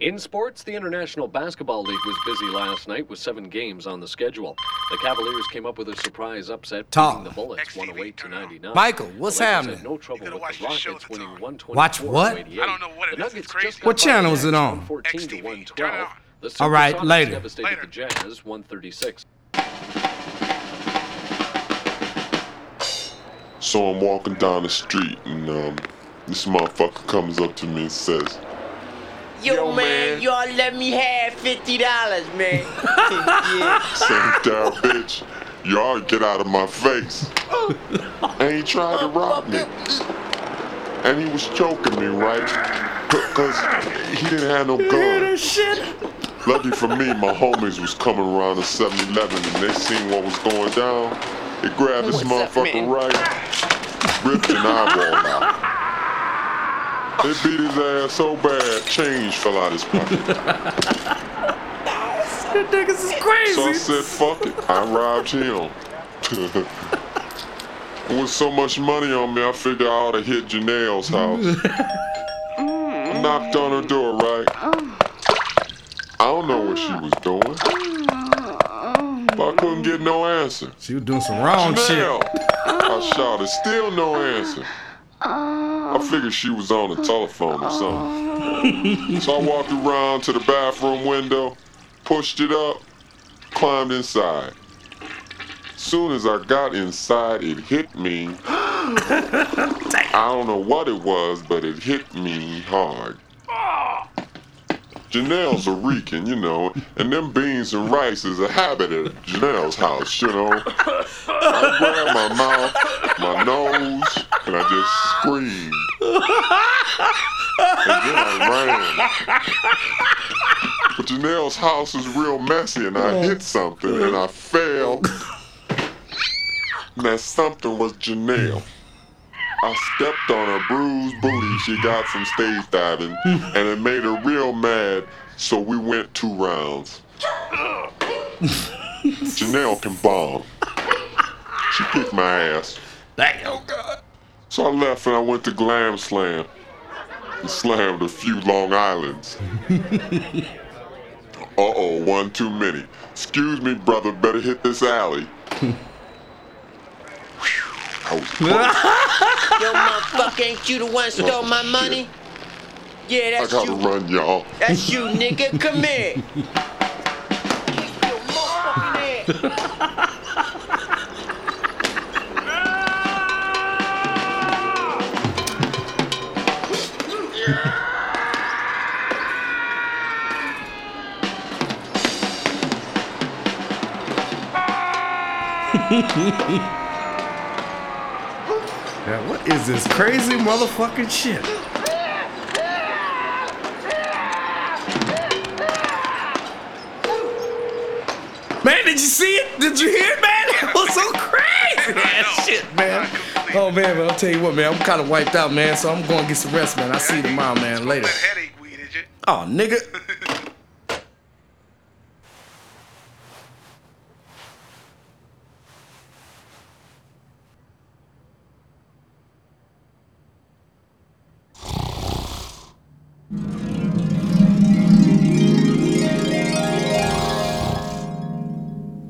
In sports, the International Basketball League was busy last night with 7 games on the schedule. The Cavaliers came up with a surprise upset, beating the Bullets 108-99. Michael, what's happening? No trouble with the Rockets winning 124. Watch what? I don't know what it is. It's crazy. What channel is it on? 114 to 112. The All right, Supersonics later. devastated the Jazz 136. So I'm walking down the street and this motherfucker comes up to me and says, Yo, man, y'all let me have $50, man. Yeah. "Say, down, bitch, y'all get out of my face." And he tried to rob me. And he was choking me, right? Because he didn't have no gun. Lucky for me, my homies was coming around the 7-Eleven and they seen what was going down. They grabbed this motherfucker right, ripped an eyeball out. They beat his ass so bad, change fell out his pocket. You niggas is crazy. So I said, fuck it, I robbed him. With so much money on me, I figured I ought to hit Janelle's house. I knocked on her door, right? I don't know what she was doing, but I couldn't get no answer. She was doing some wrong Janelle, shit. I shouted, still no answer. I figured she was on the telephone or something. So I walked around to the bathroom window, pushed it up, climbed inside. Soon as I got inside, it hit me. I don't know what it was, but it hit me hard. Janelle's a Rican, you know, and them beans and rice is a habit at Janelle's house, you know. I grabbed my mouth, my nose, and I just screamed. And then I ran. But Janelle's house is real messy, and I hit something, and I fell. And that something was Janelle. I stepped on her bruised booty she got from stage diving, and it made her real mad, so we went 2 rounds. Janelle can bomb. She kicked my ass. Oh, God. So I left and I went to Glam Slam and slammed a few Long Islands. Uh-oh, one too many. Excuse me, brother, better hit this alley. I was close. Yo, motherfucker, ain't you the one stole my money? Yeah, I that's gotta you. run, y'all. That's you, nigga. Come here. Kick your motherfucking ass. Man, what is this crazy motherfucking shit? Man, did you see it? Did you hear it, man? That was so crazy. That shit, man. Oh, man, but I'll tell you what, man. I'm kind of wiped out, man, so I'm going to get some rest, man. I'll see you tomorrow, man. Later. Headache weed, is it? Oh, nigga.